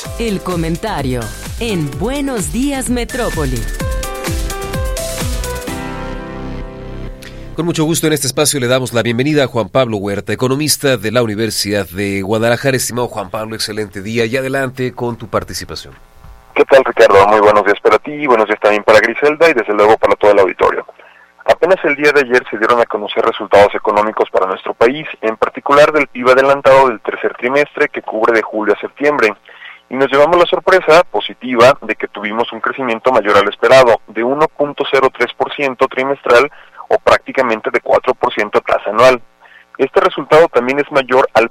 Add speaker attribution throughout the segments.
Speaker 1: El comentario en Buenos Días Metrópoli.
Speaker 2: Con mucho gusto en este espacio le damos la bienvenida a Juan Pablo Huerta, economista de la Universidad de Guadalajara. Estimado Juan Pablo, excelente día y adelante con tu participación.
Speaker 3: ¿Qué tal, Ricardo? Muy buenos días para ti, buenos días también para Griselda y desde luego para todo el auditorio. Apenas el día de ayer se dieron a conocer resultados económicos para nuestro país, en particular del PIB adelantado del tercer trimestre que cubre de julio a septiembre. Y nos llevamos la sorpresa positiva de que tuvimos un crecimiento mayor al esperado, de 1.03% trimestral o prácticamente de 4% a tasa anual. Este resultado también es mayor al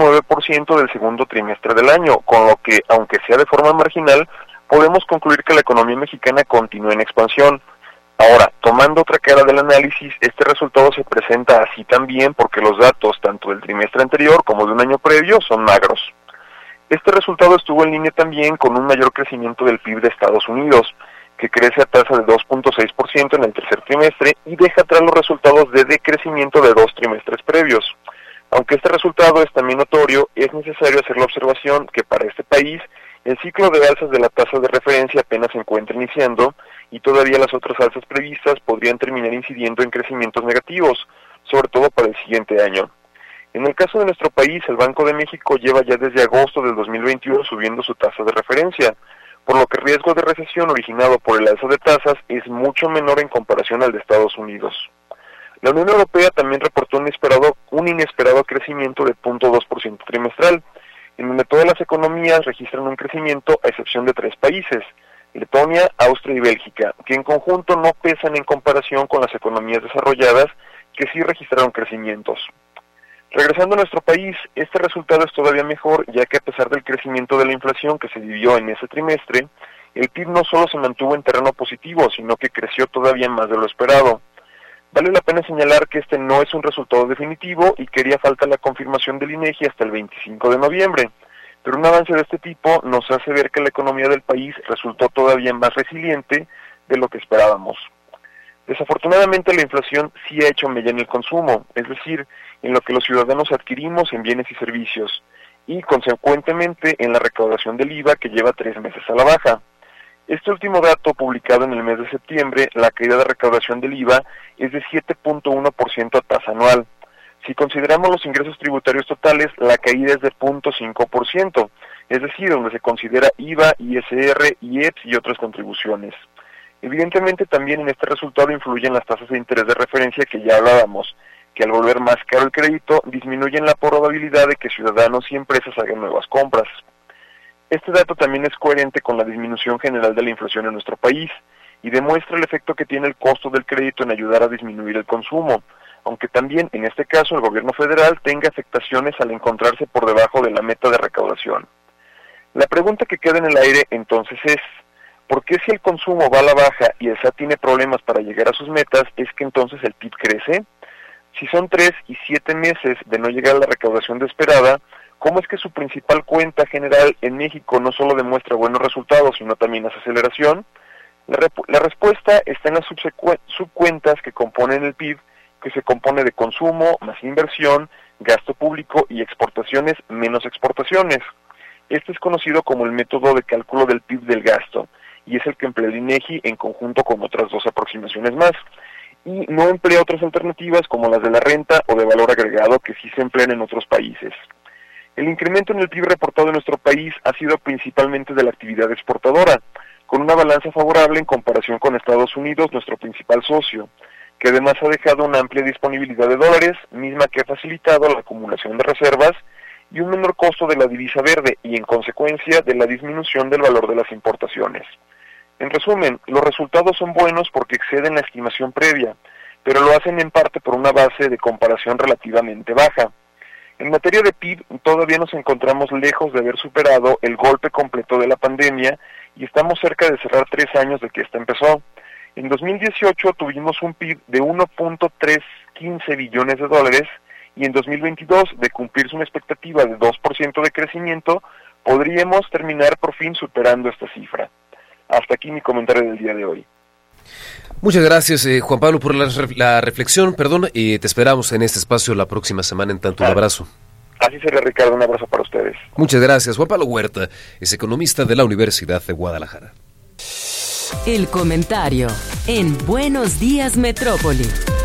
Speaker 3: 0.9% del segundo trimestre del año, con lo que, aunque sea de forma marginal, podemos concluir que la economía mexicana continúa en expansión. Ahora, tomando otra cara del análisis, este resultado se presenta así también porque los datos tanto del trimestre anterior como de un año previo son magros. Este resultado estuvo en línea también con un mayor crecimiento del PIB de Estados Unidos, que crece a tasa de 2.6% en el tercer trimestre y deja atrás los resultados de decrecimiento de 2 trimestres previos. Aunque este resultado es también notorio, es necesario hacer la observación que para este país el ciclo de alzas de la tasa de referencia apenas se encuentra iniciando y todavía las otras alzas previstas podrían terminar incidiendo en crecimientos negativos, sobre todo para el siguiente año. En el caso de nuestro país, el Banco de México lleva ya desde agosto del 2021 subiendo su tasa de referencia, por lo que el riesgo de recesión originado por el alza de tasas es mucho menor en comparación al de Estados Unidos. La Unión Europea también reportó un inesperado crecimiento de 0.2% trimestral, en donde todas las economías registran un crecimiento a excepción de 3 países, Letonia, Austria y Bélgica, que en conjunto no pesan en comparación con las economías desarrolladas que sí registraron crecimientos. Regresando a nuestro país, este resultado es todavía mejor, ya que a pesar del crecimiento de la inflación que se vivió en ese trimestre, el PIB no solo se mantuvo en terreno positivo, sino que creció todavía más de lo esperado. Vale la pena señalar que este no es un resultado definitivo y que haría falta la confirmación del INEGI hasta el 25 de noviembre, pero un avance de este tipo nos hace ver que la economía del país resultó todavía más resiliente de lo que esperábamos. Desafortunadamente la inflación sí ha hecho mella en el consumo, es decir, en lo que los ciudadanos adquirimos en bienes y servicios, y consecuentemente en la recaudación del IVA que lleva 3 meses a la baja. Este último dato, publicado en el mes de septiembre, la caída de recaudación del IVA es de 7.1% a tasa anual. Si consideramos los ingresos tributarios totales, la caída es de 0.5%, es decir, donde se considera IVA, ISR, IEPS y otras contribuciones. Evidentemente también en este resultado influyen las tasas de interés de referencia que ya hablábamos, que al volver más caro el crédito disminuyen la probabilidad de que ciudadanos y empresas hagan nuevas compras. Este dato también es coherente con la disminución general de la inflación en nuestro país y demuestra el efecto que tiene el costo del crédito en ayudar a disminuir el consumo, aunque también en este caso el gobierno federal tenga afectaciones al encontrarse por debajo de la meta de recaudación. La pregunta que queda en el aire entonces es, ¿por qué si el consumo va a la baja y el SAT tiene problemas para llegar a sus metas, es que entonces el PIB crece? Si son 3 y 7 meses de no llegar a la recaudación esperada, ¿cómo es que su principal cuenta general en México no solo demuestra buenos resultados, sino también hace aceleración? La respuesta está en las subcuentas que componen el PIB, que se compone de consumo, más inversión, gasto público y exportaciones menos exportaciones. Este es conocido como el método de cálculo del PIB del gasto, y es el que emplea el INEGI en conjunto con otras 2 aproximaciones más, y no emplea otras alternativas como las de la renta o de valor agregado que sí se emplean en otros países. El incremento en el PIB reportado en nuestro país ha sido principalmente de la actividad exportadora, con una balanza favorable en comparación con Estados Unidos, nuestro principal socio, que además ha dejado una amplia disponibilidad de dólares, misma que ha facilitado la acumulación de reservas y un menor costo de la divisa verde y, en consecuencia, de la disminución del valor de las importaciones. En resumen, los resultados son buenos porque exceden la estimación previa, pero lo hacen en parte por una base de comparación relativamente baja. En materia de PIB, todavía nos encontramos lejos de haber superado el golpe completo de la pandemia y estamos cerca de cerrar 3 años de que esta empezó. En 2018 tuvimos un PIB de 1.315 billones de dólares y en 2022, de cumplirse una expectativa de 2% de crecimiento, podríamos terminar por fin superando esta cifra. Hasta aquí mi comentario del día de hoy.
Speaker 2: Muchas gracias, Juan Pablo, por la reflexión. Te esperamos en este espacio la próxima semana. En tanto, un abrazo.
Speaker 3: Así sería, Ricardo, un abrazo para ustedes.
Speaker 2: Muchas gracias. Juan Pablo Huerta es economista de la Universidad de Guadalajara.
Speaker 1: El comentario en Buenos Días Metrópoli.